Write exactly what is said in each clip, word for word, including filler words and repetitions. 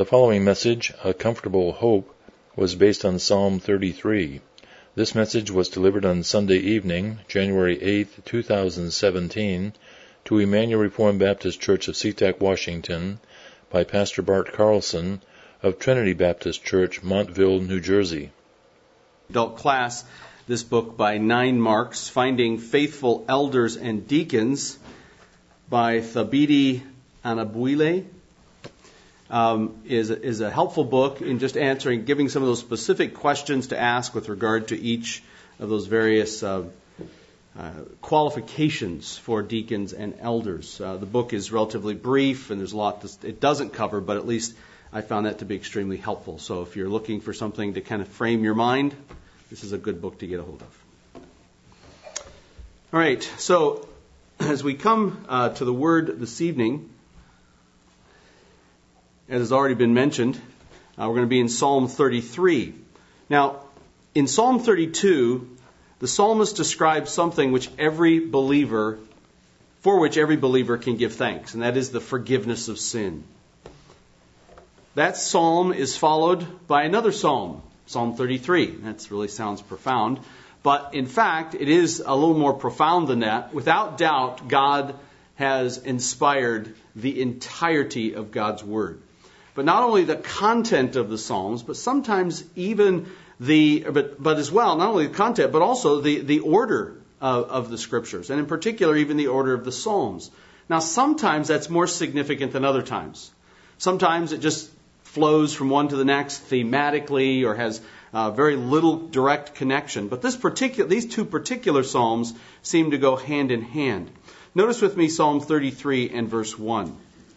The following message, A Comfortable Hope, was based on Psalm thirty-three. This message was delivered on Sunday evening, January eighth, two thousand seventeen, to Emmanuel Reformed Baptist Church of SeaTac, Washington, by Pastor Bart Carlson of Trinity Baptist Church, Montville, New Jersey. Adult class, this book by Nine Marks, Finding Faithful Elders and Deacons, by Thabiti Anyabwile. Um, is, is a helpful book in just answering, giving some of those specific questions to ask with regard to each of those various uh, uh, qualifications for deacons and elders. Uh, the book is relatively brief, and there's a lot that it doesn't cover, but at least I found that to be extremely helpful. So if you're looking for something to kind of frame your mind, this is a good book to get a hold of. All right, so as we come uh, to the Word this evening, as has already been mentioned, uh, we're going to be in Psalm thirty-three. Now, in Psalm thirty-two, the psalmist describes something which every believer, for which every believer can give thanks, and that is the forgiveness of sin. That psalm is followed by another psalm, Psalm thirty-three. That really sounds profound, but in fact, it is a little more profound than that. Without doubt, God has inspired the entirety of God's Word. But not only the content of the Psalms, but sometimes even the, but, but as well, not only the content, but also the, the order of, of the Scriptures, and in particular, even the order of the Psalms. Now, sometimes that's more significant than other times. Sometimes it just flows from one to the next thematically or has uh, very little direct connection. But this particular, these two particular Psalms seem to go hand in hand. Notice with me Psalm thirty-three and verse one.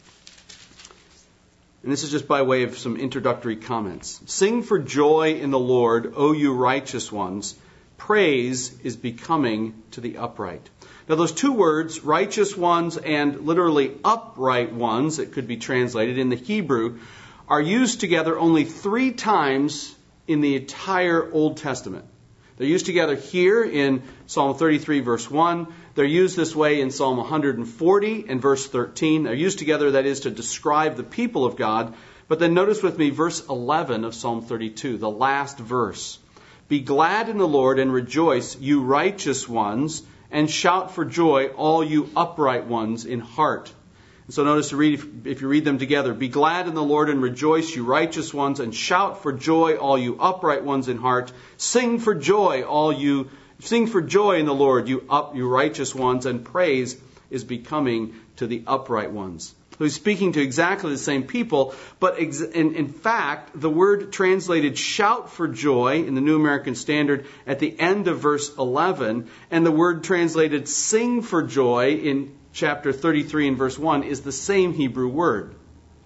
And this is just by way of some introductory comments. Sing for joy in the Lord, O you righteous ones. Praise is becoming to the upright. Now those two words, righteous ones and literally upright ones, it could be translated in the Hebrew, are used together only three times in the entire Old Testament. They're used together here in Psalm thirty-three, verse one. They're used this way in Psalm one forty and verse thirteen. They're used together, that is, to describe the people of God. But then notice with me verse eleven of Psalm thirty-two, the last verse. Be glad in the Lord and rejoice, you righteous ones, and shout for joy, all you upright ones in heart. And so notice to read, if you read them together, be glad in the Lord and rejoice, you righteous ones, and shout for joy, all you upright ones in heart. Sing for joy, all you, sing for joy in the Lord, you up, you righteous ones, and praise is becoming to the upright ones. So he's speaking to exactly the same people, but ex- in, in fact, the word translated shout for joy in the New American Standard at the end of verse eleven, and the word translated sing for joy in chapter thirty-three and verse one is the same Hebrew word.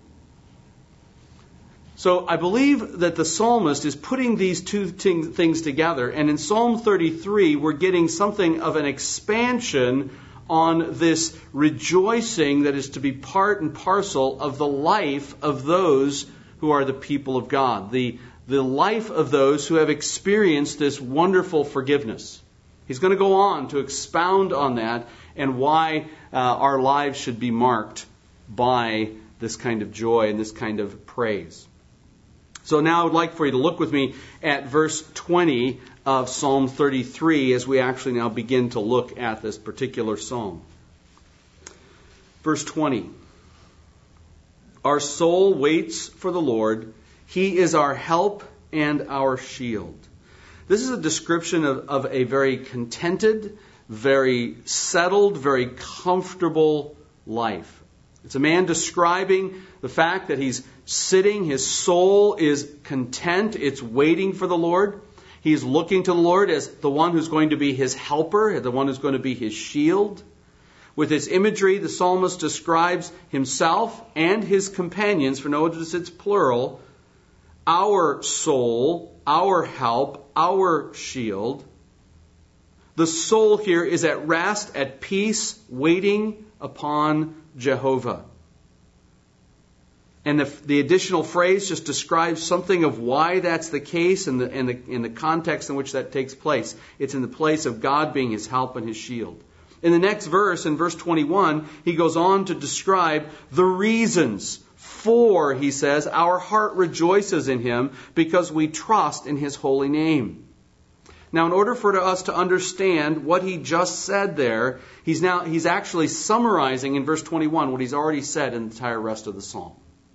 So I believe that the psalmist is putting these two t- things together, and in Psalm thirty-three we're getting something of an expansion on this rejoicing that is to be part and parcel of the life of those who are the people of God, the, the life of those who have experienced this wonderful forgiveness. He's going to go on to expound on that and why uh, our lives should be marked by this kind of joy and this kind of praise. So now I would like for you to look with me at verse twenty of Psalm thirty-three as we actually now begin to look at this particular psalm. Verse twenty. Our soul waits for the Lord. He is our help and our shield. This is a description of, of a very contented, very settled, very comfortable life. It's a man describing the fact that he's sitting, his soul is content, it's waiting for the Lord. He's looking to the Lord as the one who's going to be his helper, the one who's going to be his shield. With this imagery, the psalmist describes himself and his companions, for notice it's plural, our soul, our help, our shield. The soul here is at rest, at peace, waiting upon Jehovah. And the, the additional phrase just describes something of why that's the case and the, and the, in the context in which that takes place. It's in the place of God being his help and his shield. In the next verse, in verse twenty-one, he goes on to describe the reasons For, he says, our heart rejoices in him because we trust in his holy name. Now, in order for us to understand what he just said there, he's now he's actually summarizing in verse twenty-one what he's already said in the entire rest of the psalm.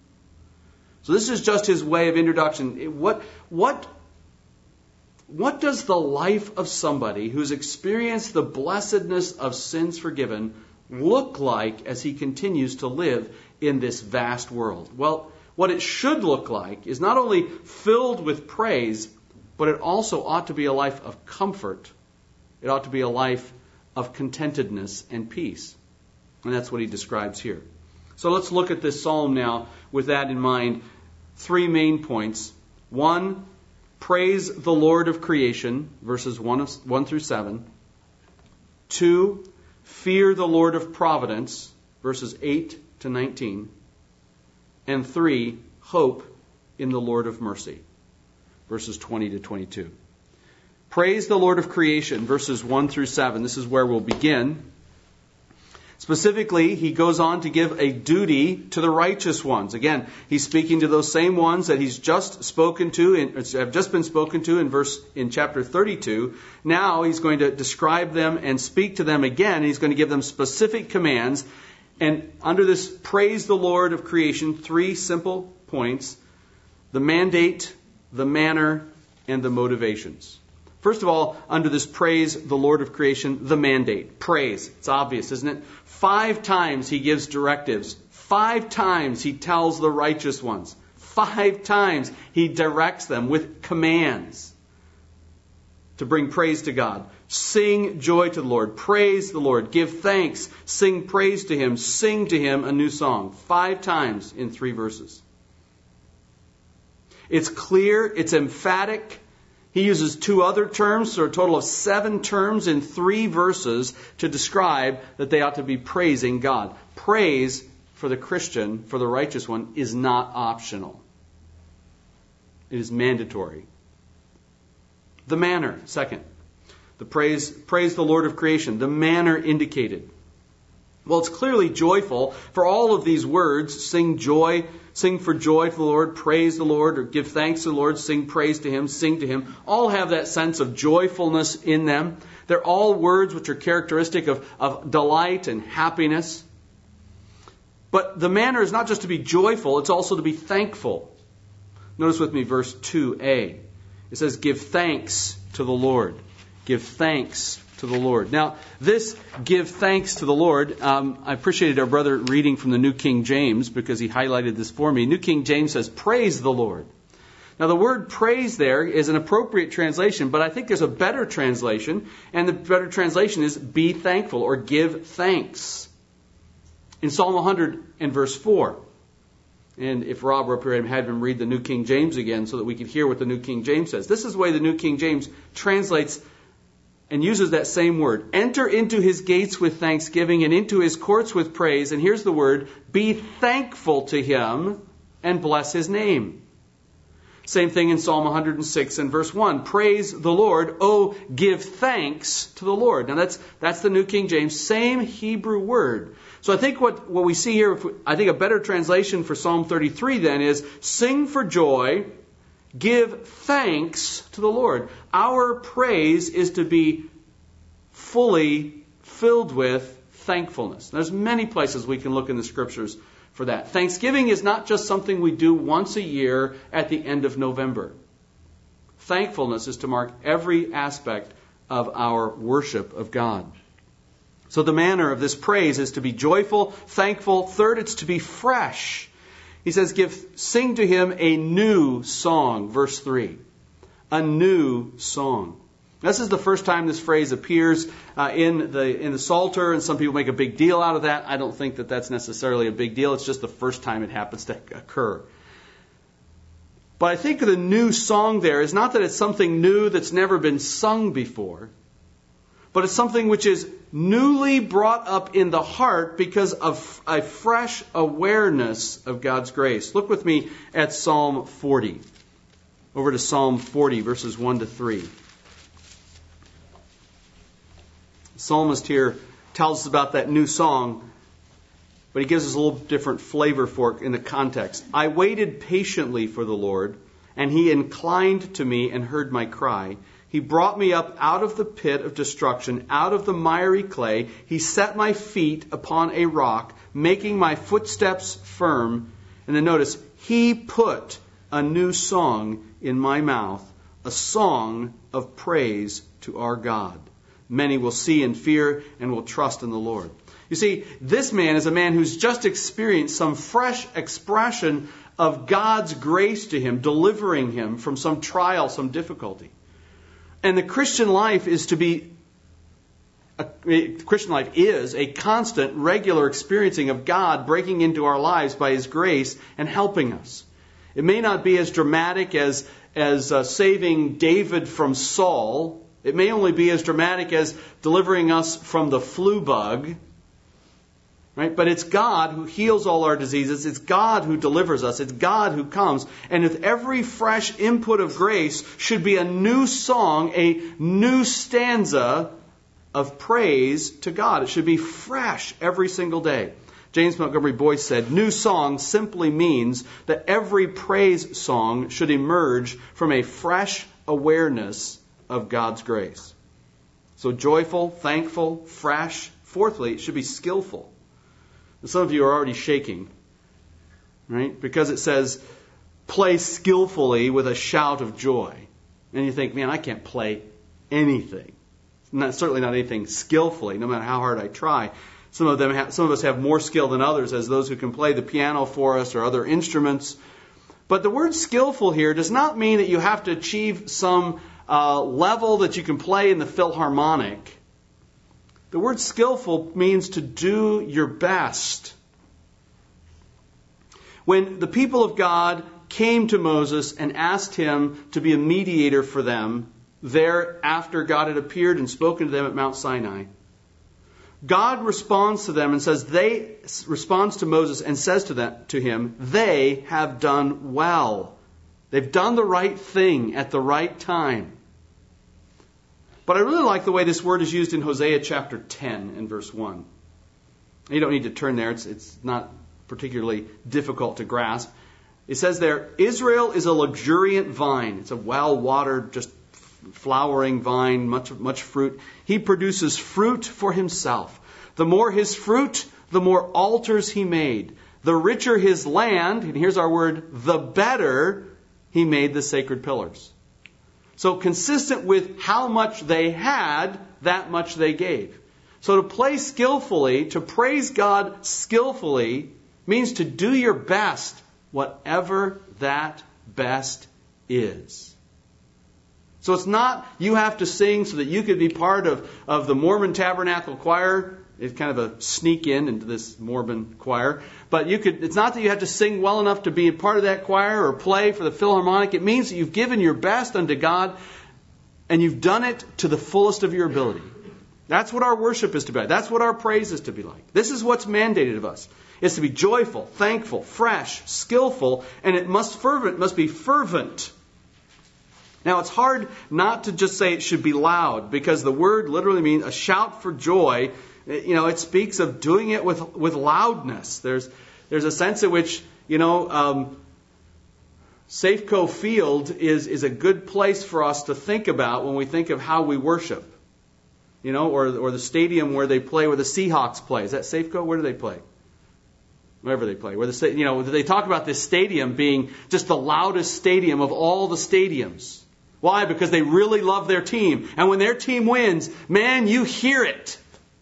So this is just his way of introduction. What what what does the life of somebody who's experienced the blessedness of sins forgiven look like as he continues to live in this vast world? Well, what it should look like is not only filled with praise, but it also ought to be a life of comfort. It ought to be a life of contentedness and peace. And that's what he describes here. So let's look at this psalm now with that in mind. Three main points. One, praise the Lord of creation, verses one, one through seven. Two, fear the Lord of providence, verses eight to nineteen. And three, hope in the Lord of mercy, verses twenty to twenty-two. Praise the Lord of creation, verses one through seven. This is where we'll begin. Specifically, he goes on to give a duty to the righteous ones. Again, he's speaking to those same ones that he's just spoken to, in, have just been spoken to in verse in chapter thirty-two. Now he's going to describe them and speak to them again. He's going to give them specific commands. And under this praise the Lord of creation, three simple points: the mandate, the manner, and the motivations. First of all, under this praise the Lord of creation, the mandate. Praise. It's obvious, isn't it? Five times he gives directives. Five times he tells the righteous ones. Five times he directs them with commands to bring praise to God. Sing joy to the Lord. Praise the Lord. Give thanks. Sing praise to him. Sing to him a new song. Five times in three verses. It's clear. It's emphatic. He uses two other terms, so a total of seven terms in three verses to describe that they ought to be praising God. Praise for the Christian, for the righteous one, is not optional. It is mandatory. The manner, second. The praise, praise the Lord of creation. The manner indicated. Well, it's clearly joyful. For all of these words, sing joy, sing for joy to the Lord, praise the Lord, or give thanks to the Lord, sing praise to him, sing to him, all have that sense of joyfulness in them. They're all words which are characteristic of, of delight and happiness. But the manner is not just to be joyful, it's also to be thankful. Notice with me verse two a. It says, give thanks to the Lord. Give thanks to the Lord. Now, this give thanks to the Lord, um, I appreciated our brother reading from the New King James because he highlighted this for me. New King James says, praise the Lord. Now, the word praise there is an appropriate translation, but I think there's a better translation, and the better translation is be thankful or give thanks. In Psalm one hundred and verse four. And if Rob were up here, I'd have him read the New King James again so that we could hear what the New King James says. This is the way the New King James translates and uses that same word. Enter into his gates with thanksgiving and into his courts with praise. And here's the word, be thankful to him and bless his name. Same thing in Psalm one hundred six and verse one. Praise the Lord. Oh, give thanks to the Lord. Now that's that's the New King James. Same Hebrew word. So I think what, what we see here, if we, I think a better translation for Psalm thirty-three then is, sing for joy, give thanks to the Lord. Our praise is to be fully filled with thankfulness. There's many places we can look in the scriptures for that. Thanksgiving is not just something we do once a year at the end of November. Thankfulness is to mark every aspect of our worship of God. So the manner of this praise is to be joyful, thankful. Third, it's to be fresh. He says, "Give, sing to him a new song," verse three. A new song. This is the first time this phrase appears uh, in the in the Psalter, and some people make a big deal out of that. I don't think that that's necessarily a big deal. It's just the first time it happens to occur. But I think the new song there is not that it's something new that's never been sung before, but it's something which is newly brought up in the heart because of a fresh awareness of God's grace. Look with me at Psalm forty. Over to Psalm forty, verses one to three. The psalmist here tells us about that new song. But he gives us a little different flavor for it in the context. I waited patiently for the Lord, and he inclined to me and heard my cry. He brought me up out of the pit of destruction, out of the miry clay. He set my feet upon a rock, making my footsteps firm. And then notice, he put a new song in my mouth, a song of praise to our God. Many will see and fear and will trust in the Lord. You see, this man is a man who's just experienced some fresh expression of God's grace to him, delivering him from some trial, some difficulty. And the Christian life is to be, a, Christian life is a constant, regular experiencing of God breaking into our lives by His grace and helping us. It may not be as dramatic as, as uh, saving David from Saul. It may only be as dramatic as delivering us from the flu bug. Right? But it's God who heals all our diseases. It's God who delivers us. It's God who comes. And with every fresh input of grace should be a new song, a new stanza of praise to God. It should be fresh every single day. James Montgomery Boyce said, new song simply means that every praise song should emerge from a fresh awareness of God's grace. So joyful, thankful, fresh. Fourthly, it should be skillful. Some of you are already shaking, right? Because it says, play skillfully with a shout of joy. And you think, man, I can't play anything. Not, certainly not anything skillfully, no matter how hard I try. Some of them, have, some of us have more skill than others, as those who can play the piano for us or other instruments. But the word skillful here does not mean that you have to achieve some uh, level that you can play in the Philharmonic. The word skillful means to do your best. When the people of God came to Moses and asked him to be a mediator for them, there after God had appeared and spoken to them at Mount Sinai, God responds to them and says, they responds to Moses and says to them, to him, they have done well. They've done the right thing at the right time. But I really like the way this word is used in Hosea chapter ten and verse one. You don't need to turn there. It's, it's not particularly difficult to grasp. It says there, Israel is a luxuriant vine. It's a well-watered, just flowering vine, much, much fruit. He produces fruit for himself. The more his fruit, the more altars he made. The richer his land, and here's our word, the better he made the sacred pillars. So consistent with how much they had, that much they gave. So to play skillfully, to praise God skillfully, means to do your best, whatever that best is. So it's not you have to sing so that you could be part of, of the Mormon Tabernacle Choir. It's kind of a sneak in into this Mormon choir. But you could. It's not that you have to sing well enough to be a part of that choir or play for the Philharmonic. It means that you've given your best unto God and you've done it to the fullest of your ability. That's what our worship is to be like. That's what our praise is to be like. This is what's mandated of us. It's to be joyful, thankful, fresh, skillful, and it must fervent, must be fervent. Now, it's hard not to just say it should be loud, because the word literally means a shout for joy. You know, it speaks of doing it with, with loudness. There's there's a sense in which, you know, um, Safeco Field is, is a good place for us to think about when we think of how we worship. You know, or or the stadium where they play, where the Seahawks play. Is that Safeco? Where do they play? Wherever they play. Where the you know, they talk about this stadium being just the loudest stadium of all the stadiums. Why? Because they really love their team. And when their team wins, man, you hear it.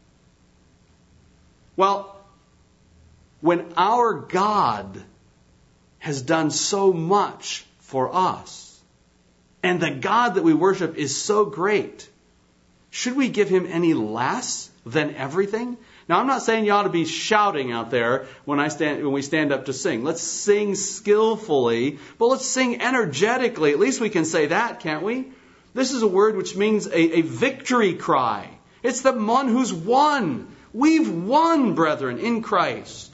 Well, when our God has done so much for us, and the God that we worship is so great, should we give him any less than everything? Now, I'm not saying you ought to be shouting out there when I stand when we stand up to sing. Let's sing skillfully, but let's sing energetically. At least we can say that, can't we? This is a word which means a, a victory cry. It's the one who's won. We've won, brethren, in Christ.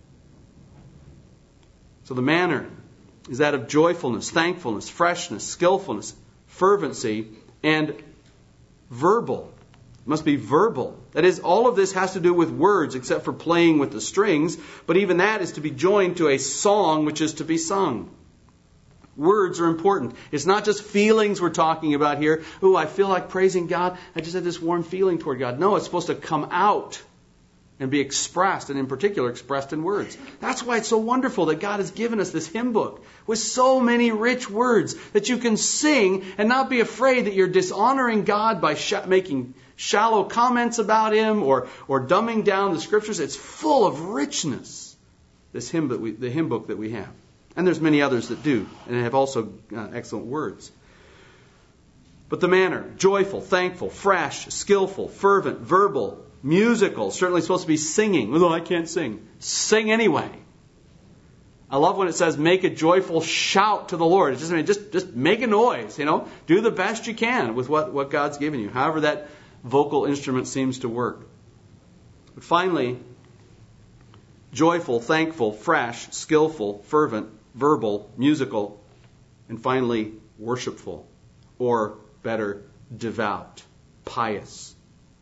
So the manner is that of joyfulness, thankfulness, freshness, skillfulness, fervency, and verbal. It must be verbal. That is, all of this has to do with words except for playing with the strings, but even that is to be joined to a song which is to be sung. Words are important. It's not just feelings we're talking about here. Oh, I feel like praising God. I just had this warm feeling toward God. No, it's supposed to come out and be expressed, and in particular expressed in words. That's why it's so wonderful that God has given us this hymn book with so many rich words that you can sing and not be afraid that you're dishonoring God by sh- making shallow comments about Him or, or dumbing down the Scriptures. It's full of richness, this hymn that we, the hymn book that we have. And there's many others that do, and have also uh, excellent words. But the manner, joyful, thankful, fresh, skillful, fervent, verbal, musical, certainly supposed to be singing. Although I can't sing. Sing anyway. I love when it says make a joyful shout to the Lord. It's just, I mean, just, just make a noise, you know. Do the best you can with what, what God's given you. However that vocal instrument seems to work. But finally, joyful, thankful, fresh, skillful, fervent, verbal, musical, and finally worshipful, or better, devout, pious.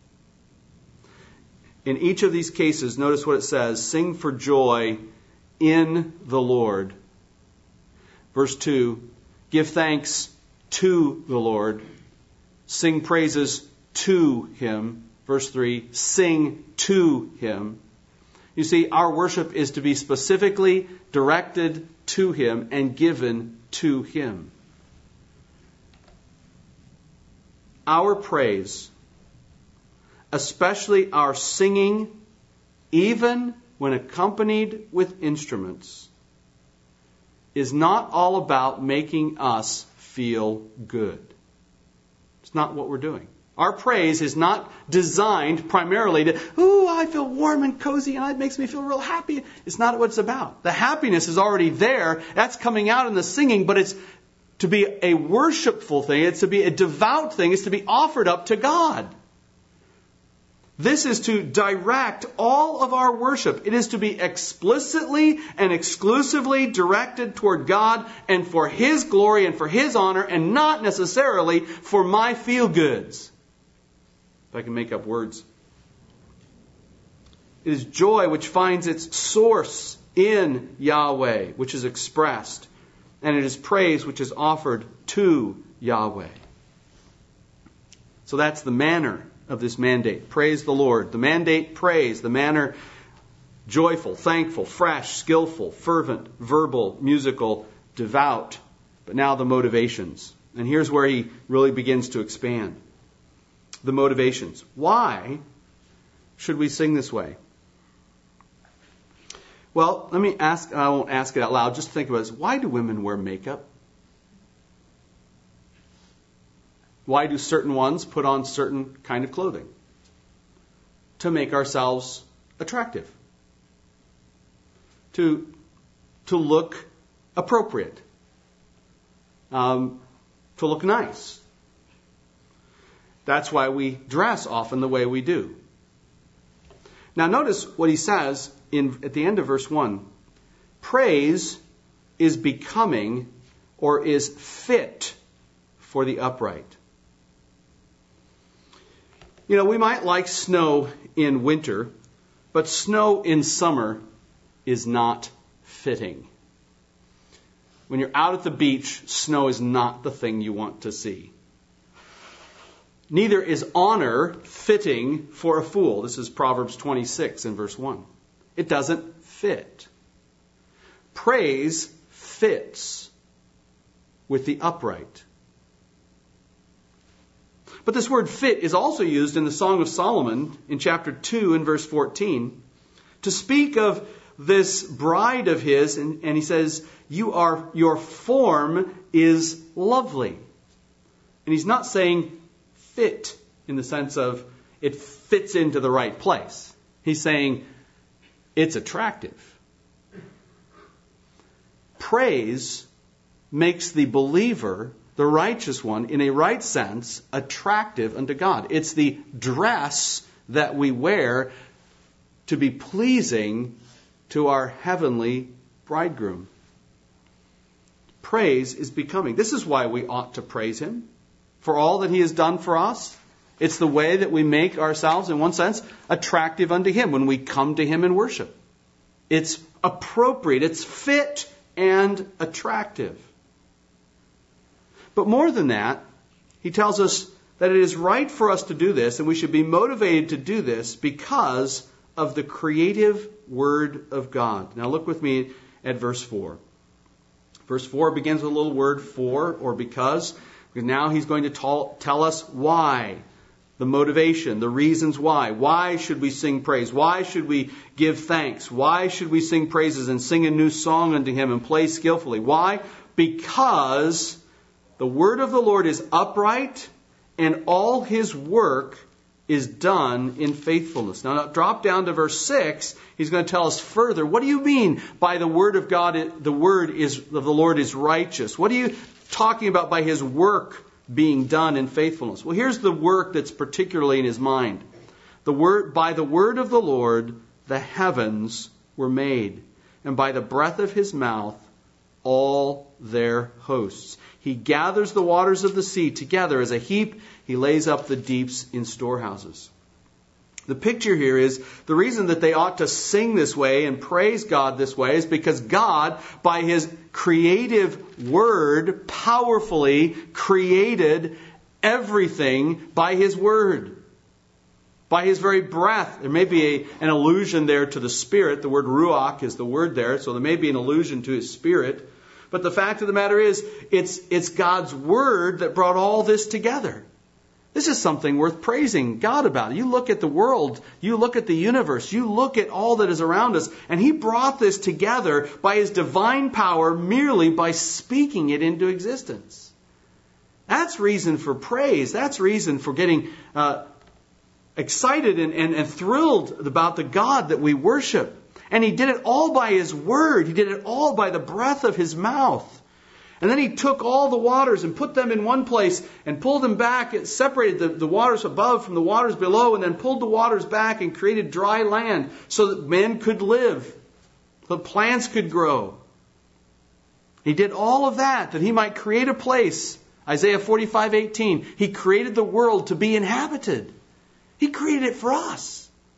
In each of these cases, notice what it says, sing for joy in the Lord. Verse two, give thanks to the Lord. Sing praises to Him. Verse three, sing to Him. You see, our worship is to be specifically directed to Him and given to Him. Our praise, especially our singing, even when accompanied with instruments, is not all about making us feel good. It's not what we're doing. Our praise is not designed primarily to, ooh, I feel warm and cozy and it makes me feel real happy. It's not what it's about. The happiness is already there. That's coming out in the singing, but it's to be a worshipful thing. It's to be a devout thing. It's to be offered up to God. This is to direct all of our worship. It is to be explicitly and exclusively directed toward God and for His glory and for His honor and not necessarily for my feel-goods. If I can make up words. It is joy which finds its source in Yahweh, which is expressed. And it is praise which is offered to Yahweh. So that's the manner of this mandate. Praise the Lord. The mandate, praise. The manner, joyful, thankful, fresh, skillful, fervent, verbal, musical, devout. But now the motivations. And here's where he really begins to expand. The motivations. Why should we sing this way? Well, let me ask, I won't ask it out loud, just think about this. Why do women wear makeup? Why do certain ones put on certain kind of clothing? To make ourselves attractive. To, to look appropriate. Um, to look nice. That's why we dress often the way we do. Now notice what he says in at the end of verse one. Praise is becoming or is fit for the upright. You know, we might like snow in winter, but snow in summer is not fitting. When you're out at the beach, snow is not the thing you want to see. Neither is honor fitting for a fool. This is Proverbs twenty-six in verse one. It doesn't fit. Praise fits with the upright. But this word fit is also used in the Song of Solomon in chapter two and verse fourteen to speak of this bride of his, and, and he says, "You are your form is lovely." And he's not saying fit in the sense of it fits into the right place. He's saying it's attractive. Praise makes the believer, the righteous one, in a right sense, attractive unto God. It's the dress that we wear to be pleasing to our heavenly bridegroom. Praise is becoming. This is why we ought to praise Him. For all that He has done for us, It's the way that we make ourselves, in one sense, attractive unto Him when we come to Him in worship. It's appropriate, it's fit and attractive. But more than that, he tells us that it is right for us to do this, and we should be motivated to do this because of the creative Word of God. Now look with me at verse four. Verse four begins with a little word for, or because. Because now he's going to tell, tell us why. The motivation, the reasons why. Why should we sing praise? Why should we give thanks? Why should we sing praises and sing a new song unto Him and play skillfully? Why? Because the word of the Lord is upright and all His work is done in faithfulness. Now drop down to verse six. He's going to tell us further. What do you mean by the word of God? The word is of the Lord is righteous. What are you talking about by His work being done in faithfulness? Well, here's the work that's particularly in his mind. The word, by the word of the Lord, the heavens were made, and by the breath of His mouth, all their hosts. He gathers the waters of the sea together as a heap. He lays up the deeps in storehouses. The picture here is the reason that they ought to sing this way and praise God this way is because God, by His creative word, powerfully created everything by His word. By His very breath. There may be a, an allusion there to the Spirit. The word ruach is the word there, so there may be an allusion to His Spirit. But the fact of the matter is, it's, it's God's word that brought all this together. This is something worth praising God about. You look at the world, you look at the universe, you look at all that is around us, and He brought this together by His divine power merely by speaking it into existence. That's reason for praise. That's reason for getting uh, excited and, and, and thrilled about the God that we worship. And He did it all by His word. He did it all by the breath of His mouth. And then He took all the waters and put them in one place and pulled them back and separated the, the waters above from the waters below and then pulled the waters back and created dry land so that men could live, so that plants could grow. He did all of that that He might create a place. Isaiah forty-five eighteen. He created the world to be inhabited. He created it for us.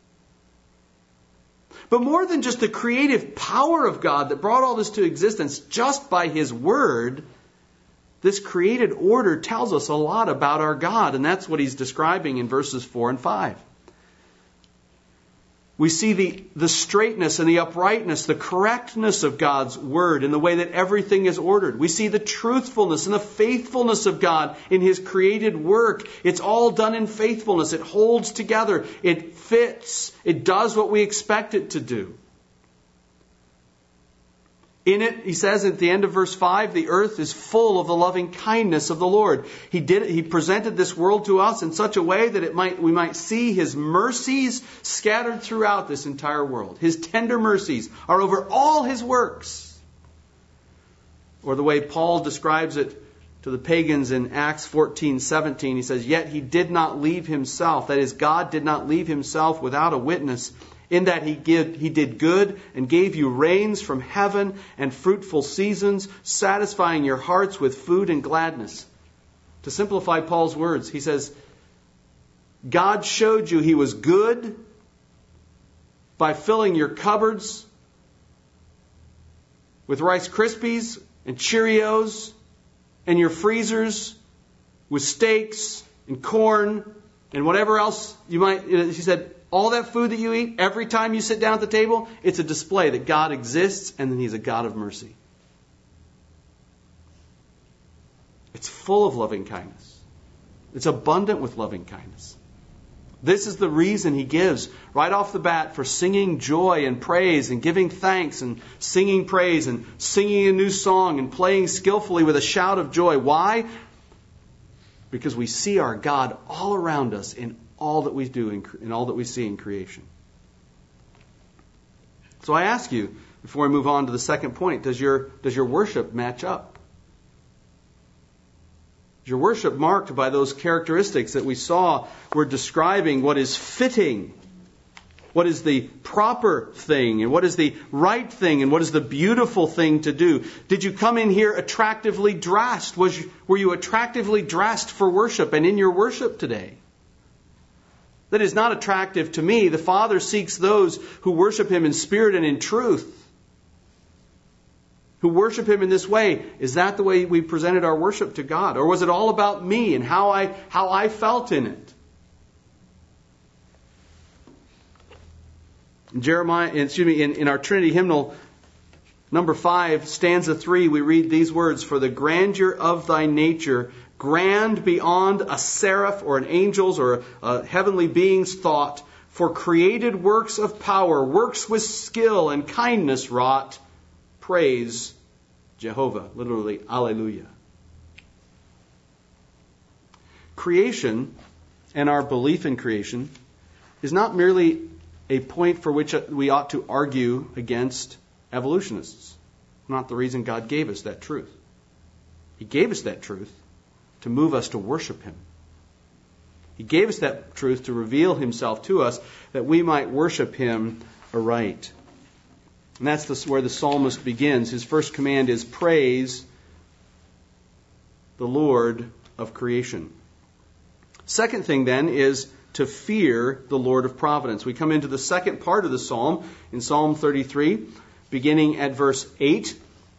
But more than just the creative power of God that brought all this to existence just by His word, this created order tells us a lot about our God. And that's what he's describing in verses four and five. We see the, the straightness and the uprightness, the correctness of God's word in the way that everything is ordered. We see the truthfulness and the faithfulness of God in His created work. It's all done in faithfulness. It holds together. It fits. It does what we expect it to do. In it, he says at the end of verse five, the earth is full of the loving kindness of the Lord. He did. He presented this world to us in such a way that it might we might see His mercies scattered throughout this entire world. His tender mercies are over all His works. Or the way Paul describes it to the pagans in Acts fourteen seventeen, he says, "Yet He did not leave Himself," that is, God did not leave Himself without a witness, in that he, give, he did good and gave you rains from heaven and fruitful seasons, satisfying your hearts with food and gladness. To simplify Paul's words, he says, God showed you He was good by filling your cupboards with Rice Krispies and Cheerios and your freezers with steaks and corn and whatever else you might, he said, all that food that you eat, every time you sit down at the table, it's a display that God exists and that He's a God of mercy. It's full of loving kindness. It's abundant with loving kindness. This is the reason He gives right off the bat for singing joy and praise and giving thanks and singing praise and singing a new song and playing skillfully with a shout of joy. Why? Because we see our God all around us in all that we do in, in all that we see in creation. So I ask you, before I move on to the second point, does your, does your worship match up? Is your worship marked by those characteristics that we saw were describing what is fitting, what is the proper thing, and what is the right thing, and what is the beautiful thing to do? Did you come in here attractively dressed? Was you, were you attractively dressed for worship and in your worship today? That is not attractive to me. The Father seeks those who worship Him in spirit and in truth, who worship Him in this way. Is that the way we presented our worship to God? Or was it all about me and how I, how I felt in it? In Jeremiah, excuse me, in, in our Trinity hymnal, number five, stanza three, we read these words, "For the grandeur of thy nature, grand beyond a seraph or an angel's or a heavenly being's thought, for created works of power, works with skill and kindness wrought, praise Jehovah." Literally, Alleluia. Creation and our belief in creation is not merely a point for which we ought to argue against evolutionists. Not the reason God gave us that truth. He gave us that truth to move us to worship Him. He gave us that truth to reveal Himself to us that we might worship Him aright. And that's the, where the psalmist begins. His first command is praise the Lord of creation. Second thing then is to fear the Lord of providence. We come into the second part of the psalm in Psalm thirty-three, beginning at verse eight.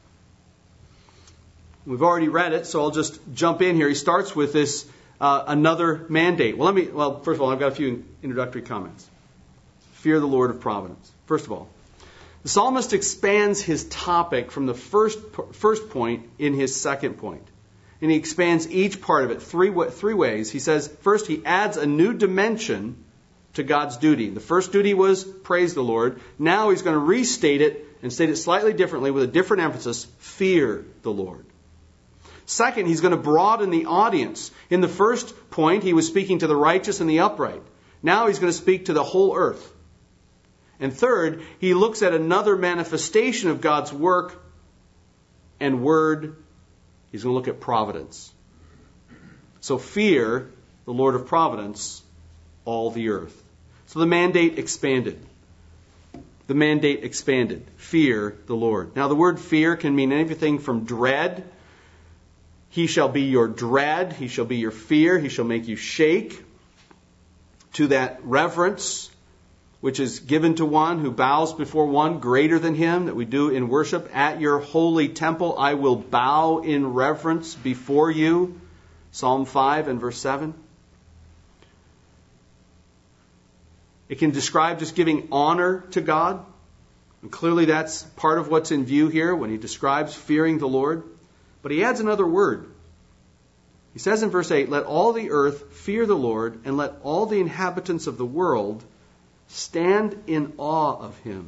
We've already read it, so I'll just jump in here. He starts with this uh, another mandate. Well, let me. Well, first of all, I've got a few introductory comments. Fear the Lord of providence. First of all, the psalmist expands his topic from the first first point in his second point. And he expands each part of it three, three ways. He says, first, he adds a new dimension to God's duty. The first duty was praise the Lord. Now he's going to restate it and state it slightly differently with a different emphasis, fear the Lord. Second, he's going to broaden the audience. In the first point, he was speaking to the righteous and the upright. Now he's going to speak to the whole earth. And third, he looks at another manifestation of God's work and word. He's going to look at providence. So fear the Lord of providence, all the earth. So the mandate expanded. The mandate expanded. Fear the Lord. Now the word fear can mean anything from dread. He shall be your dread. He shall be your fear. He shall make you shake. To that reverence, which is given to one who bows before one greater than him, that we do in worship. At your holy temple I will bow in reverence before you. Psalm five and verse seven. It can describe just giving honor to God. And clearly that's part of what's in view here when he describes fearing the Lord. But he adds another word. He says in verse eight, "Let all the earth fear the Lord, and let all the inhabitants of the world stand in awe of Him."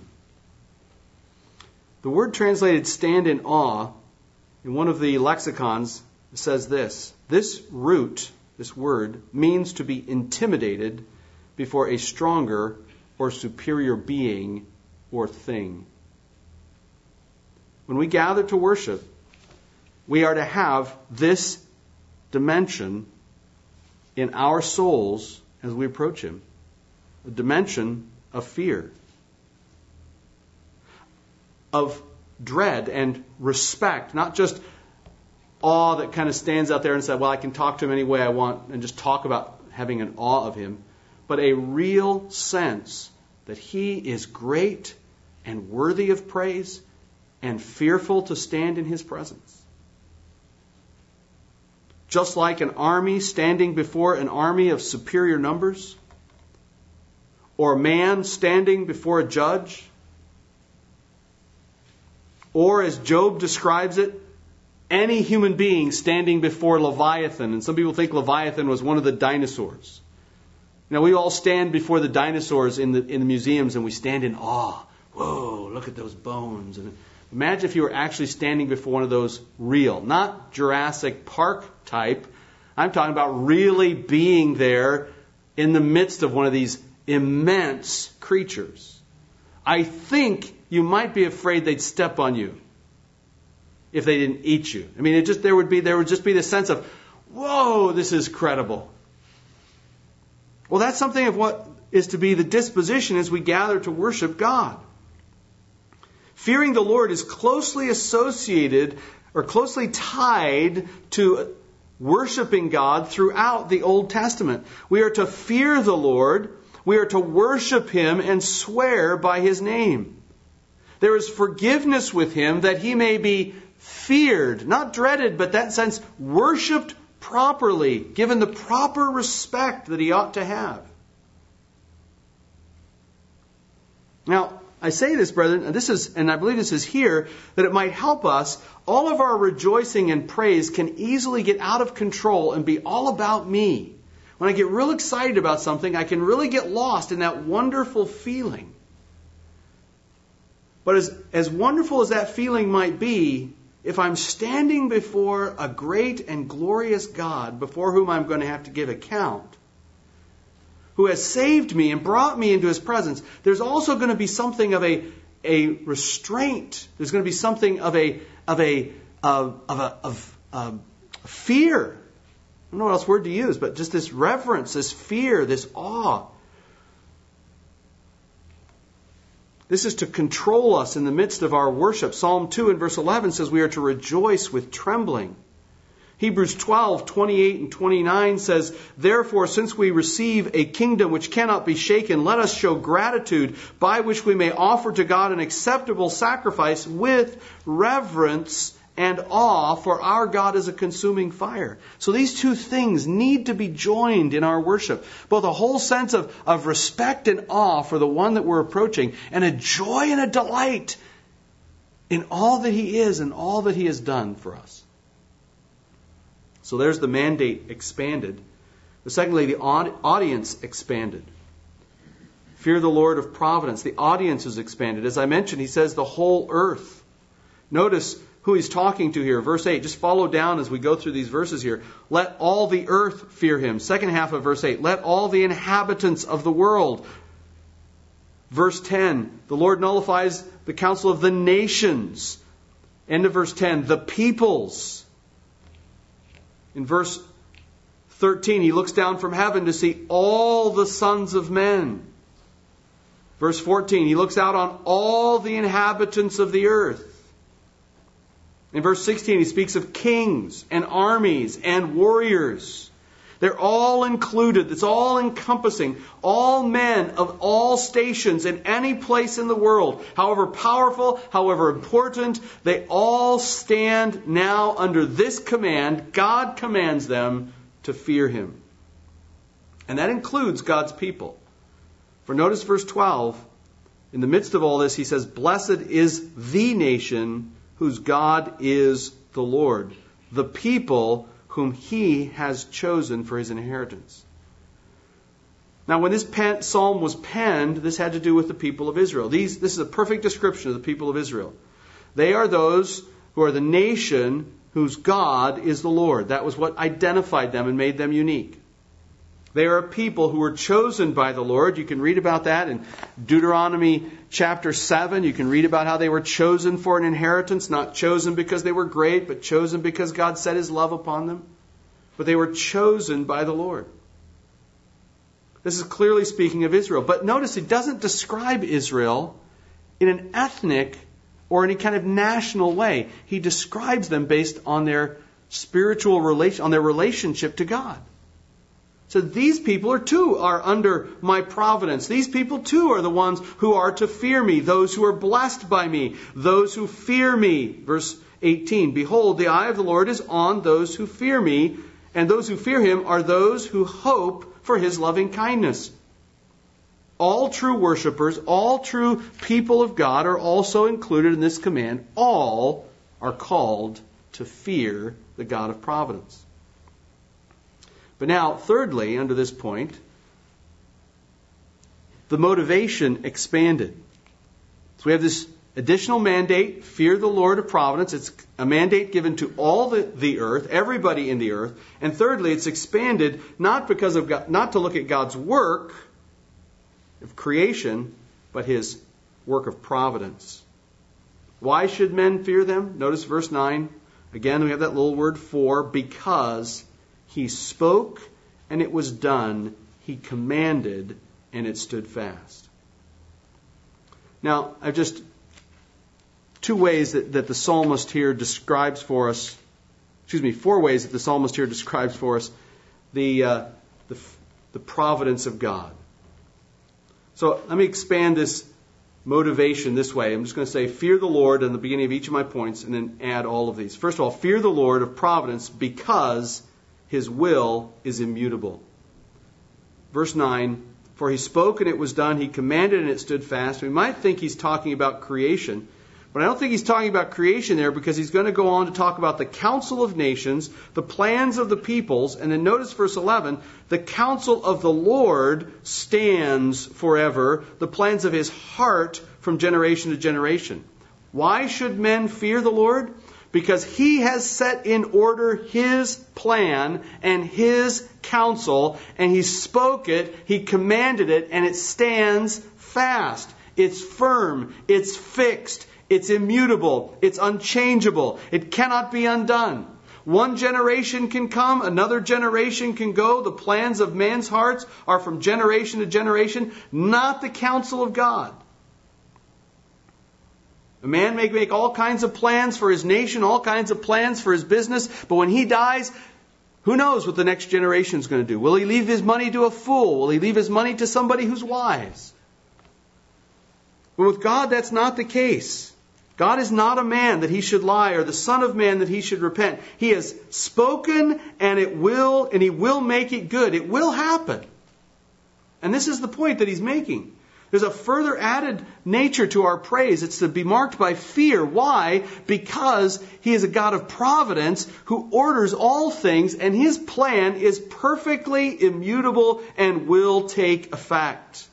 The word translated stand in awe in one of the lexicons says this. This root, this word, means to be intimidated before a stronger or superior being or thing. When we gather to worship, we are to have this dimension in our souls as we approach Him. A dimension of fear, of dread and respect, not just awe that kind of stands out there and says, well, I can talk to Him any way I want and just talk about having an awe of Him, but a real sense that He is great and worthy of praise and fearful to stand in His presence. Just like an army standing before an army of superior numbers, or a man standing before a judge, or as Job describes it, any human being standing before Leviathan. And some people think Leviathan was one of the dinosaurs. Now we all stand before the dinosaurs in the in the museums and we stand in awe. Whoa, look at those bones. And imagine if you were actually standing before one of those real, not Jurassic Park type. I'm talking about really being there in the midst of one of these immense creatures. I think you might be afraid they'd step on you if they didn't eat you. I mean, it just there would be there would just be this sense of, whoa, this is credible. Well, that's something of what is to be the disposition as we gather to worship God. Fearing the Lord is closely associated or closely tied to worshiping God throughout the Old Testament. We are to fear the Lord. We are to worship Him and swear by His name. There is forgiveness with Him that He may be feared, not dreaded, but that sense worshipped properly, given the proper respect that He ought to have. Now, I say this, brethren, and this is, and I believe this is here, that it might help us. All of our rejoicing and praise can easily get out of control and be all about me. When I get real excited about something, I can really get lost in that wonderful feeling. But as, as wonderful as that feeling might be, if I'm standing before a great and glorious God, before whom I'm going to have to give account, who has saved me and brought me into His presence, there's also going to be something of a, a restraint. There's going to be something of a of a of, of a of um, fear. I don't know what else word to use, but just this reverence, this fear, this awe. This is to control us in the midst of our worship. Psalm two and verse eleven says we are to rejoice with trembling. Hebrews twelve, twenty-eight and twenty-nine says, therefore, since we receive a kingdom which cannot be shaken, let us show gratitude by which we may offer to God an acceptable sacrifice with reverence and awe, for our God is a consuming fire. So these two things need to be joined in our worship. Both a whole sense of, of respect and awe for the one that we're approaching, and a joy and a delight in all that He is and all that He has done for us. So there's the mandate expanded. But secondly, the audience expanded. Fear the Lord of providence. The audience is expanded. As I mentioned, He says the whole earth. Notice who He's talking to here. Verse eight. Just follow down as we go through these verses here. Let all the earth fear Him. Second half of verse eight. Let all the inhabitants of the world. Verse ten. The Lord nullifies the counsel of the nations. End of verse ten. The peoples. In verse thirteen, He looks down from heaven to see all the sons of men. Verse fourteen, He looks out on all the inhabitants of the earth. In verse sixteen, He speaks of kings and armies and warriors. They're all included. It's all encompassing. All men of all stations in any place in the world, however powerful, however important, they all stand now under this command. God commands them to fear Him. And that includes God's people. For notice verse twelve. In the midst of all this, He says, blessed is the nation whose God is the Lord, the people whom He has chosen for His inheritance. Now, when this pen, psalm was penned, this had to do with the people of Israel. These, this is a perfect description of the people of Israel. They are those who are the nation whose God is the Lord. That was what identified them and made them unique. They are a people who were chosen by the Lord. You can read about that in Deuteronomy chapter seven. You can read about how they were chosen for an inheritance, not chosen because they were great, but chosen because God set His love upon them. But they were chosen by the Lord. This is clearly speaking of Israel. But notice it doesn't describe Israel in an ethnic or any kind of national way. He describes them based on their spiritual relation, on their relationship to God. So these people are too are under my providence. These people too are the ones who are to fear me, those who are blessed by me, those who fear me. Verse eighteen, behold, the eye of the Lord is on those who fear me, and those who fear Him are those who hope for His loving kindness. All true worshipers, all true people of God are also included in this command. All are called to fear the God of providence. But now, thirdly, under this point, the motivation expanded. So we have this additional mandate, fear the Lord of providence. It's a mandate given to all the, the earth, everybody in the earth. And thirdly, it's expanded not because of God, not to look at God's work of creation, but His work of providence. Why should men fear them? Notice verse nine. Again, we have that little word for, because He spoke, and it was done. He commanded, and it stood fast. Now, I've just two ways that, that the psalmist here describes for us excuse me, four ways that the psalmist here describes for us the, uh, the, the providence of God. So let me expand this motivation this way. I'm just going to say, fear the Lord in the beginning of each of my points, and then add all of these. First of all, fear the Lord of providence because His will is immutable. Verse nine, for He spoke and it was done. He commanded and it stood fast. We might think He's talking about creation, but I don't think He's talking about creation there, because He's going to go on to talk about the counsel of nations, the plans of the peoples, and then notice verse eleven, the counsel of the Lord stands forever, the plans of His heart from generation to generation. Why should men fear the Lord? Because He has set in order His plan and His counsel, and He spoke it, He commanded it, and it stands fast. It's firm, it's fixed, it's immutable, it's unchangeable, it cannot be undone. One generation can come, another generation can go. The plans of man's hearts are from generation to generation, not the counsel of God. A man may make all kinds of plans for his nation, all kinds of plans for his business, but when he dies, who knows what the next generation is going to do? Will he leave his money to a fool? Will he leave his money to somebody who's wise? But with God, that's not the case. God is not a man that He should lie, or the Son of Man that He should repent. He has spoken, and it will, and He will make it good. It will happen. And this is the point that He's making. There's a further added nature to our praise. It's to be marked by fear. Why? Because He is a God of providence who orders all things, and His plan is perfectly immutable and will take effect.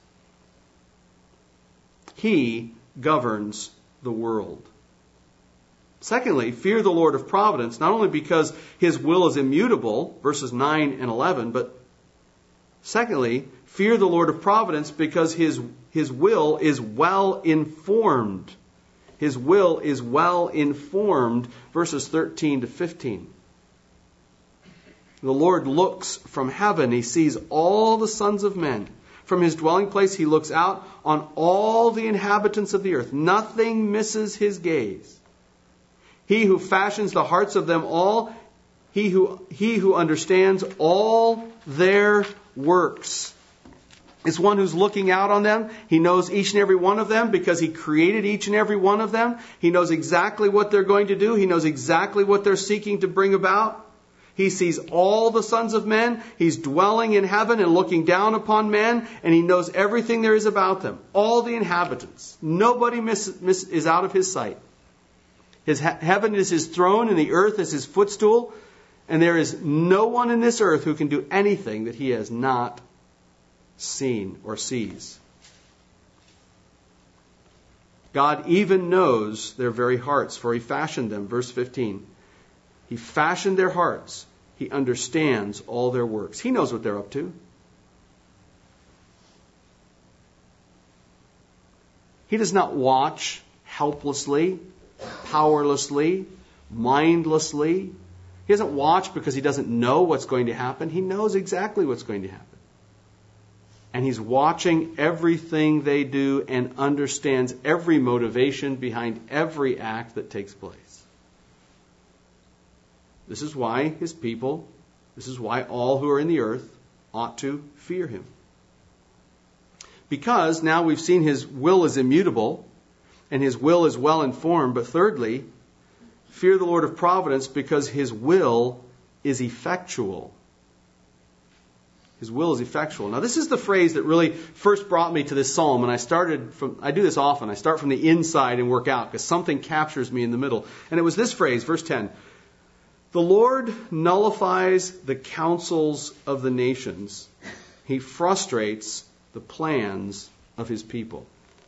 He governs the world. Secondly, fear the Lord of providence, not only because His will is immutable, verses nine and eleven, but secondly, fear the Lord of providence because His, His will is well informed. His will is well informed, verses thirteen to fifteen. The Lord looks from heaven. He sees all the sons of men. From His dwelling place, He looks out on all the inhabitants of the earth. Nothing misses His gaze. He who fashions the hearts of them all, He who, he who understands all their works. It's one who's looking out on them. He knows each and every one of them because He created each and every one of them. He knows exactly what they're going to do. He knows exactly what they're seeking to bring about. He sees all the sons of men. He's dwelling in heaven and looking down upon men, and He knows everything there is about them. All the inhabitants. Nobody miss, miss, is out of His sight. His he- heaven is His throne, and the earth is His footstool. And there is no one in this earth who can do anything that He has not seen or sees. God even knows their very hearts, for He fashioned them. Verse fifteen. He fashioned their hearts. He understands all their works. He knows what they're up to. He does not watch helplessly, powerlessly, mindlessly. He doesn't watch because He doesn't know what's going to happen. He knows exactly what's going to happen. And He's watching everything they do and understands every motivation behind every act that takes place. This is why His people, this is why all who are in the earth ought to fear Him. Because now we've seen His will is immutable and His will is well informed. But thirdly, fear the Lord of providence because His will is effectual. His will is effectual. Now this is the phrase that really first brought me to this psalm. And I started from, I do this often. I start from the inside and work out because something captures me in the middle. And it was this phrase, verse ten. The Lord nullifies the counsels of the nations. He frustrates the plans of His people.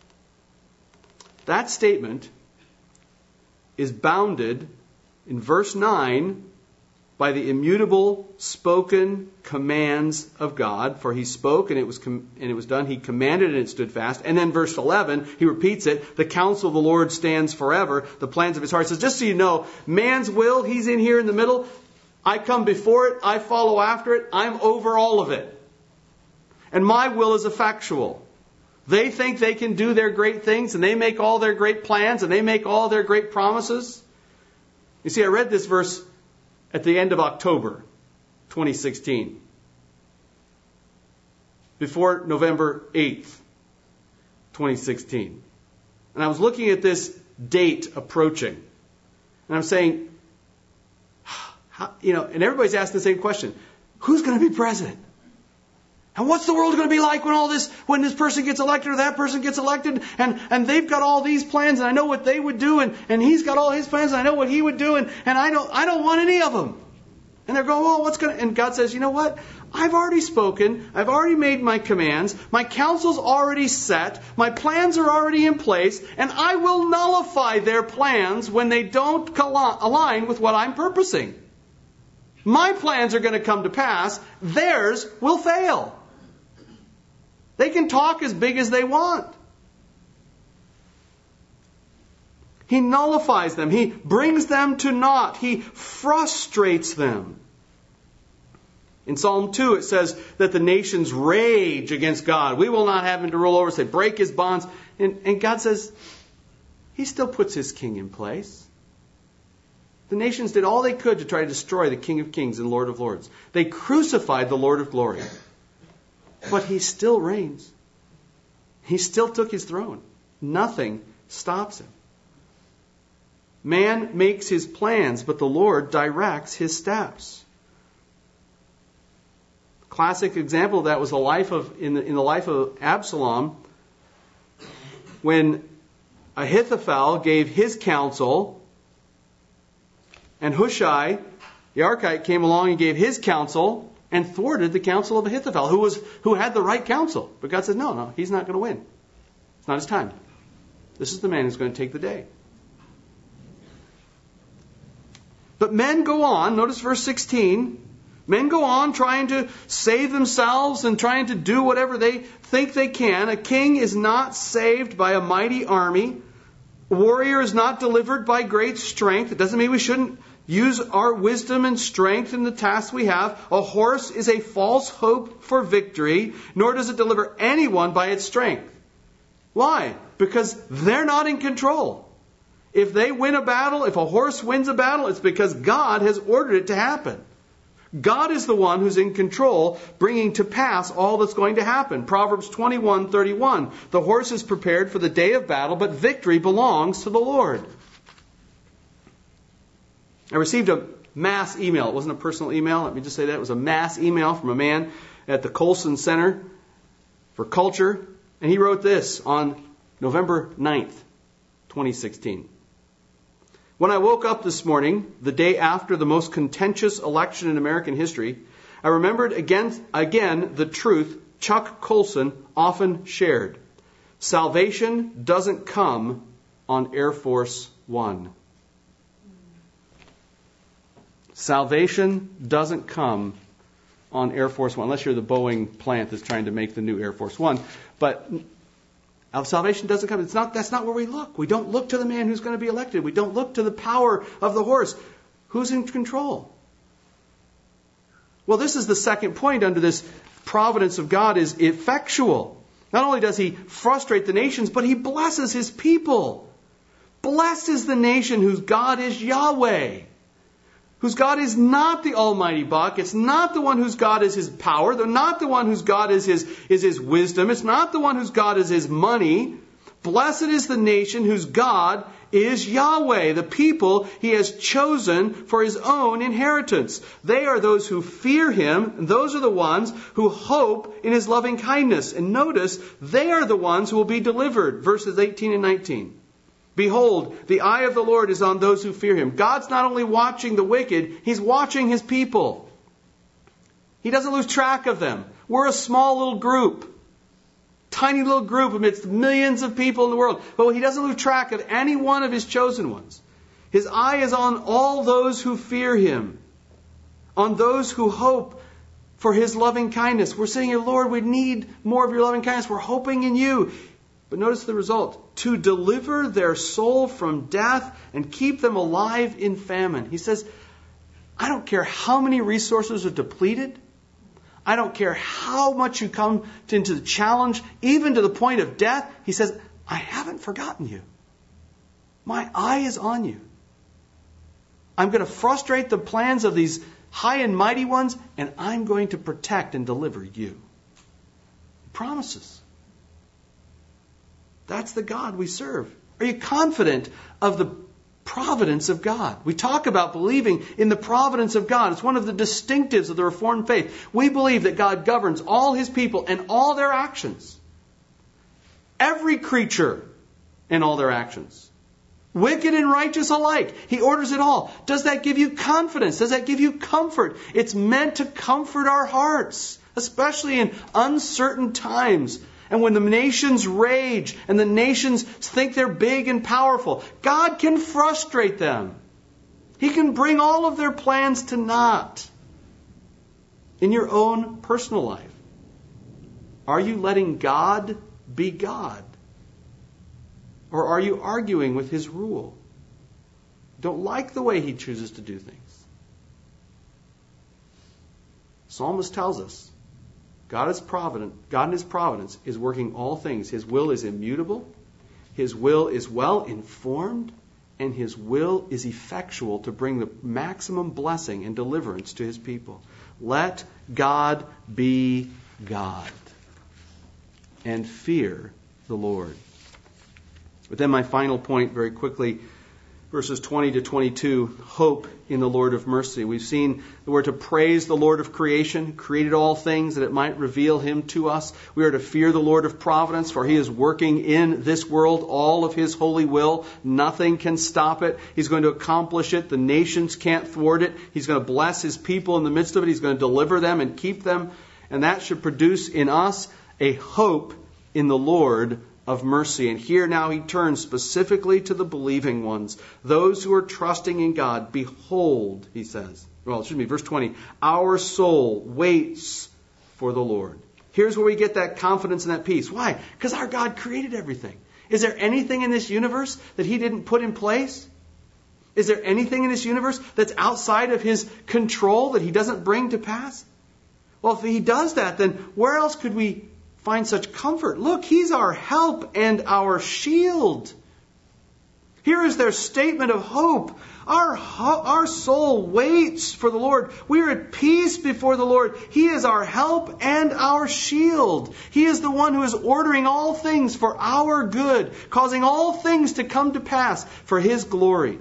That statement is bounded in verse nine by the immutable spoken commands of God. For He spoke and it was com- and it was done. He commanded and it stood fast. And then verse eleven, He repeats it. The counsel of the Lord stands forever. The plans of His heart. Says, just so you know, man's will, He's in here in the middle. I come before it. I follow after it. I'm over all of it. And my will is effectual. They think they can do their great things and they make all their great plans and they make all their great promises. You see, I read this verse at the end of October twenty sixteen, before November eighth, twenty sixteen. And I was looking at this date approaching, and I'm saying, how, you know, and everybody's asking the same question: who's going to be president? And what's the world going to be like when all this, when this person gets elected or that person gets elected, and, and they've got all these plans, and I know what they would do, and, and he's got all his plans, and I know what he would do, and, and I don't I don't want any of them. And they're going, well, what's going to, and God says, you know what? I've already spoken, I've already made my commands, my counsel's already set, my plans are already in place, and I will nullify their plans when they don't align with what I'm purposing. My plans are going to come to pass, theirs will fail. They can talk as big as they want. He nullifies them. He brings them to naught. He frustrates them. In Psalm two, it says that the nations rage against God. We will not have him to rule over us. They break his bonds. And, and God says, he still puts his king in place. The nations did all they could to try to destroy the King of Kings and Lord of Lords. They crucified the Lord of Glory. But he still reigns. He still took his throne. Nothing stops him. Man makes his plans, but the Lord directs his steps. Classic example of that was the life of in the, in the life of Absalom, when Ahithophel gave his counsel, and Hushai, the Archite, came along and gave his counsel and thwarted the counsel of Ahithophel, who was who had the right counsel. But God said, no, no, he's not going to win. It's not his time. This is the man who's going to take the day. But men go on, notice verse sixteen, men go on trying to save themselves and trying to do whatever they think they can. A king is not saved by a mighty army. A warrior is not delivered by great strength. It doesn't mean we shouldn't use our wisdom and strength in the tasks we have. A horse is a false hope for victory, nor does it deliver anyone by its strength. Why? Because they're not in control. If they win a battle, if a horse wins a battle, it's because God has ordered it to happen. God is the one who's in control, bringing to pass all that's going to happen. Proverbs twenty-one thirty-one. The horse is prepared for the day of battle, but victory belongs to the Lord. I received a mass email. It wasn't a personal email. Let me just say that. It was a mass email from a man at the Colson Center for Culture. And he wrote this on November ninth, twenty sixteen. When I woke up this morning, the day after the most contentious election in American history, I remembered again, again the truth Chuck Colson often shared. Salvation doesn't come on Air Force One. Salvation doesn't come on Air Force One, unless you're the Boeing plant that's trying to make the new Air Force One. But salvation doesn't come. It's not. That's not where we look. We don't look to the man who's going to be elected. We don't look to the power of the horse. Who's in control? Well, this is the second point under this providence of God is effectual. Not only does he frustrate the nations, but he blesses his people. Blessed is the nation whose God is Yahweh. Whose God is not the almighty Bach. It's not the one whose God is his power. They're not the one whose God is his, is his wisdom. It's not the one whose God is his money. Blessed is the nation whose God is Yahweh, the people he has chosen for his own inheritance. They are those who fear him, and those are the ones who hope in his loving kindness. And notice, they are the ones who will be delivered. Verses eighteen and nineteen. Behold, the eye of the Lord is on those who fear him. God's not only watching the wicked, he's watching his people. He doesn't lose track of them. We're a small little group. Tiny little group amidst millions of people in the world. But he doesn't lose track of any one of his chosen ones. His eye is on all those who fear him. On those who hope for his loving kindness. We're saying, Lord, we need more of your loving kindness. We're hoping in you. But notice the result. To deliver their soul from death and keep them alive in famine. He says, I don't care how many resources are depleted. I don't care how much you come to, into the challenge, even to the point of death. He says, I haven't forgotten you. My eye is on you. I'm going to frustrate the plans of these high and mighty ones, and I'm going to protect and deliver you. He promises. That's the God we serve. Are you confident of the providence of God? We talk about believing in the providence of God. It's one of the distinctives of the Reformed faith. We believe that God governs all His people and all their actions. Every creature and all their actions. Wicked and righteous alike. He orders it all. Does that give you confidence? Does that give you comfort? It's meant to comfort our hearts, especially in uncertain times. And when the nations rage and the nations think they're big and powerful, God can frustrate them. He can bring all of their plans to naught. In your own personal life, are you letting God be God? Or are you arguing with His rule? Don't like the way He chooses to do things. Psalmist tells us, God is provident. God in His providence is working all things. His will is immutable. His will is well informed. And His will is effectual to bring the maximum blessing and deliverance to His people. Let God be God. And fear the Lord. But then my final point very quickly, verses twenty to twenty-two, hope in the Lord of mercy. We've seen that we're to praise the Lord of creation, created all things that it might reveal Him to us. We are to fear the Lord of providence, for He is working in this world all of His holy will. Nothing can stop it. He's going to accomplish it. The nations can't thwart it. He's going to bless His people in the midst of it. He's going to deliver them and keep them. And that should produce in us a hope in the Lord of mercy. And here now he turns specifically to the believing ones, those who are trusting in God. Behold, he says, well, excuse me, verse twenty, our soul waits for the Lord. Here's where we get that confidence and that peace. Why? Because our God created everything. Is there anything in this universe that He didn't put in place? Is there anything in this universe that's outside of His control that He doesn't bring to pass? Well, if He does that, then where else could we find such comfort? Look, He's our help and our shield. Here is their statement of hope. Our, our soul waits for the Lord. We are at peace before the Lord. He is our help and our shield. He is the one who is ordering all things for our good, causing all things to come to pass for His glory.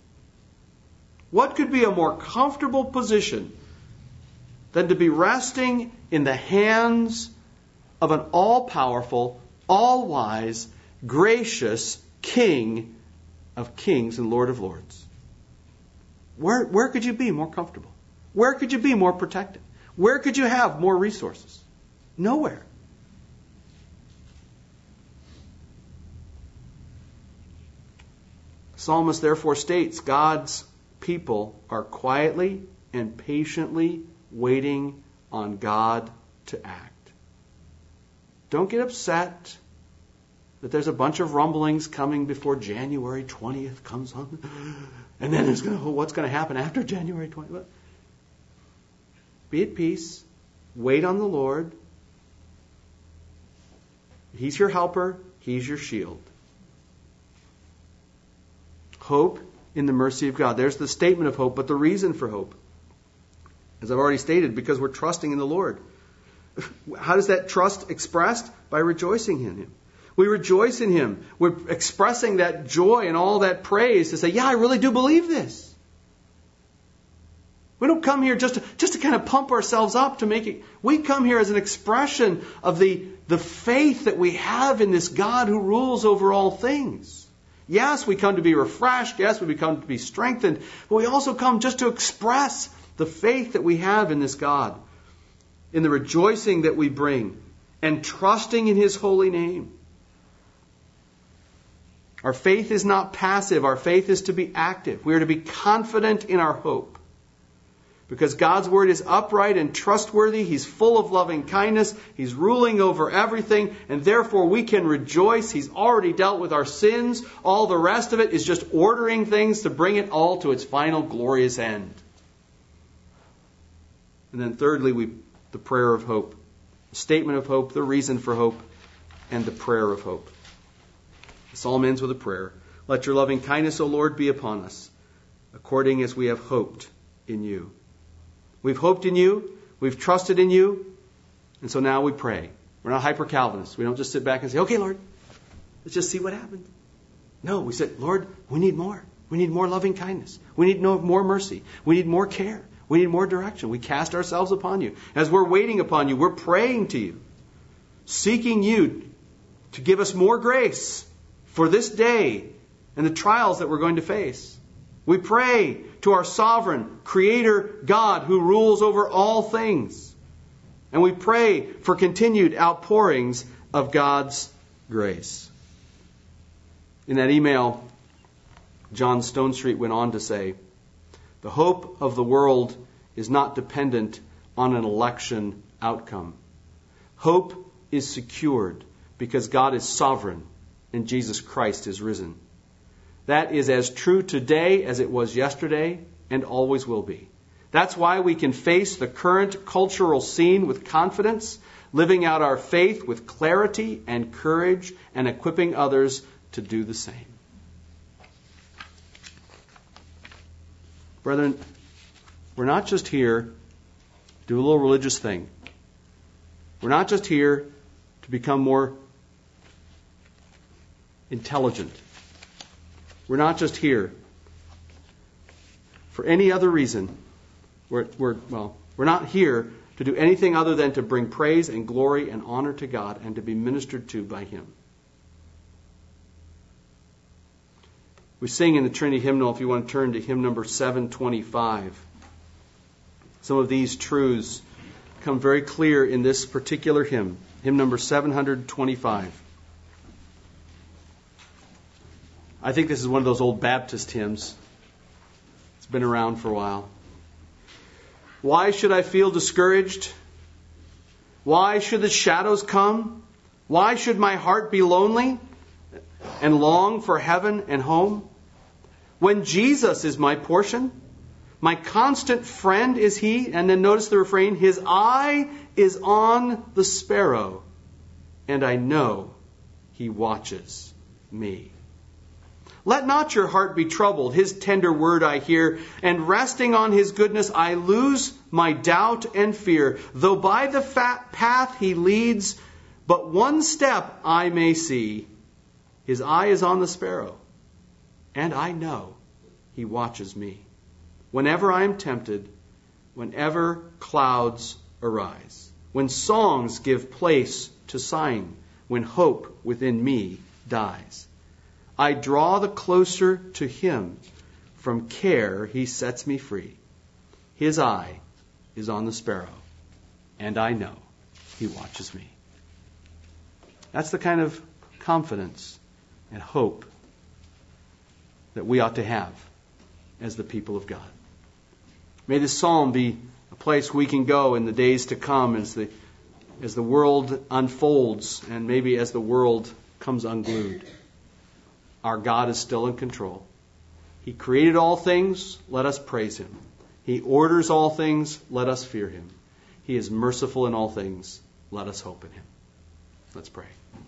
What could be a more comfortable position than to be resting in the hands of an all-powerful, all-wise, gracious King of kings and Lord of lords? Where, where could you be more comfortable? Where could you be more protected? Where could you have more resources? Nowhere. Psalmist therefore states, God's people are quietly and patiently waiting on God to act. Don't get upset that there's a bunch of rumblings coming before January twentieth comes on. And then there's going to, what's going to happen after January twentieth? Be at peace. Wait on the Lord. He's your helper. He's your shield. Hope in the mercy of God. There's the statement of hope, but the reason for hope, as I've already stated, because we're trusting in the Lord. How does that trust expressed? By rejoicing in Him. We rejoice in Him. We're expressing that joy and all that praise to say, yeah, I really do believe this. We don't come here just to, just to kind of pump ourselves up to make it. We come here as an expression of the, the faith that we have in this God who rules over all things. Yes, we come to be refreshed. Yes, we come to be strengthened. But we also come just to express the faith that we have in this God, in the rejoicing that we bring, and trusting in His holy name. Our faith is not passive. Our faith is to be active. We are to be confident in our hope. Because God's word is upright and trustworthy. He's full of loving kindness. He's ruling over everything. And therefore we can rejoice. He's already dealt with our sins. All the rest of it is just ordering things to bring it all to its final glorious end. And then thirdly, we the prayer of hope. The statement of hope, the reason for hope, and the prayer of hope. The psalm ends with a prayer. Let your loving kindness, O Lord, be upon us. according as we have hoped in you. We've hoped in you, we've trusted in you, and so now we pray. We're not hyper-Calvinists. We don't just sit back and say, okay, Lord, let's just see what happens. No, we said, Lord, we need more. We need more loving kindness. We need no, more mercy. We need more care. We need more direction. We cast ourselves upon you. As we're waiting upon you, we're praying to you, seeking you to give us more grace for this day and the trials that we're going to face. We pray to our sovereign Creator God who rules over all things. And we pray for continued outpourings of God's grace. In that email, John Stonestreet went on to say, the hope of the world is not dependent on an election outcome. Hope is secured because God is sovereign and Jesus Christ is risen. That is as true today as it was yesterday and always will be. That's why we can face the current cultural scene with confidence, living out our faith with clarity and courage, and equipping others to do the same. Brethren, we're not just here to do a little religious thing. We're not just here to become more intelligent. We're not just here for any other reason. We're, we're, well, we're not here to do anything other than to bring praise and glory and honor to God and to be ministered to by Him. We sing in the Trinity hymnal, if you want to turn to hymn number seven twenty-five. Some of these truths come very clear in this particular hymn, hymn number seven twenty-five. I think this is one of those old Baptist hymns. It's been around for a while. Why should I feel discouraged? Why should the shadows come? Why should my heart be lonely and long for heaven and home? When Jesus is my portion, my constant friend is He. And then notice the refrain, His eye is on the sparrow, and I know He watches me. Let not your heart be troubled. His tender word I hear, and resting on His goodness I lose my doubt and fear. Though by the fat path He leads, but one step I may see. His eye is on the sparrow, and I know He watches me. Whenever I am tempted, whenever clouds arise, when songs give place to sighing, when hope within me dies, I draw the closer to Him. From care He sets me free. His eye is on the sparrow, and I know He watches me. That's the kind of confidence and hope that we ought to have as the people of God. May this psalm be a place we can go in the days to come as the, as the world unfolds and maybe as the world comes unglued. Our God is still in control. He created all things, let us praise Him. He orders all things, let us fear Him. He is merciful in all things, let us hope in Him. Let's pray.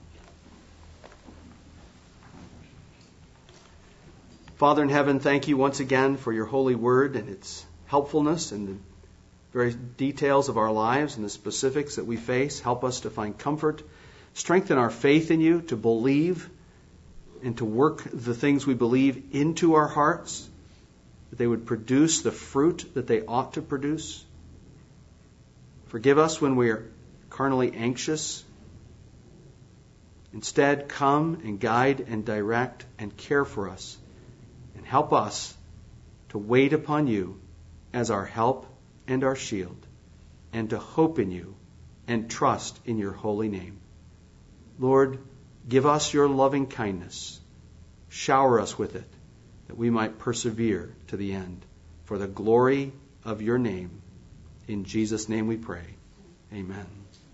Father in heaven, thank you once again for your holy word and its helpfulness and the very details of our lives and the specifics that we face. Help us to find comfort, strengthen our faith in you, to believe and to work the things we believe into our hearts, that they would produce the fruit that they ought to produce. Forgive us when we are carnally anxious. Instead, come and guide and direct and care for us. And help us to wait upon you as our help and our shield, and to hope in you and trust in your holy name. Lord, give us your loving kindness. Shower us with it, that we might persevere to the end. For the glory of your name. In Jesus' name we pray. Amen.